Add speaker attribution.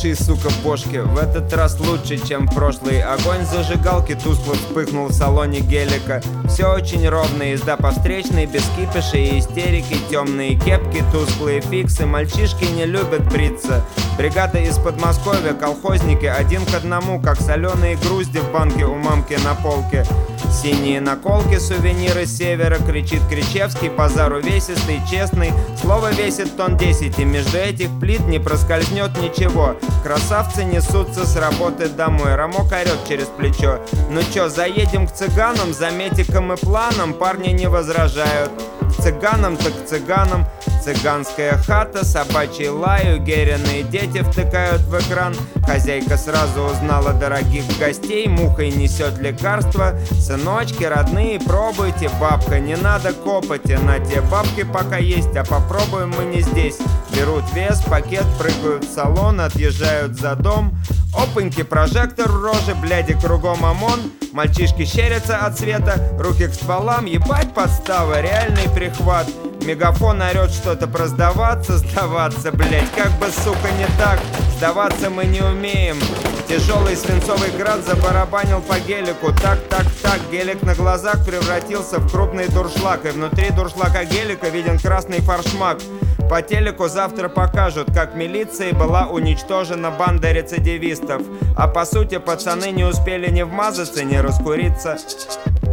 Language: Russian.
Speaker 1: уши и, сука, бошки. В этот раз лучше, чем в прошлый. Огонь зажигалки тускло вспыхнул в салоне гелика. Все очень ровно, езда по встречной, без кипиша и истерики. Темные кепки, тусклые фиксы. Мальчишки не любят бриться. Бригада из Подмосковья, колхозники, 1 к 1, как соленые грузди в банке у мамки на полке. Синие наколки, сувениры с севера, кричит Кричевский, базар увесистый, честный. Слово весит тонн 10, и между этих плит не проскользнет ничего. Красавцы несутся с работы домой, Рамок орет через плечо: ну чё, заедем к цыганам, за метиком и планом? Парни не возражают. К цыганам так к цыганам. Цыганская хата, собачий лаю, геряные дети втыкают в экран. Хозяйка сразу узнала дорогих гостей, мухой несет лекарства. Сыночки, родные, пробуйте, бабка, не надо копоти. На те бабки пока есть, а попробуем мы не здесь. Берут вес, пакет, прыгают в салон, отъезжают за дом. Опаньки, прожектор в роже, бляди, кругом ОМОН. Мальчишки щерятся от света, руки к стволам, ебать подстава, реальный прихват. Мегафон орет что-то про сдаваться, блять, как бы, сука, не так. Сдаваться мы не умеем. Тяжелый свинцовый град забарабанил по гелику. Так, гелик на глазах превратился в крупный дуршлаг. И внутри дуршлака гелика виден красный форшмак. По телеку завтра покажут, как милицией была уничтожена банда рецидивистов. А по сути пацаны не успели ни вмазаться, ни раскуриться.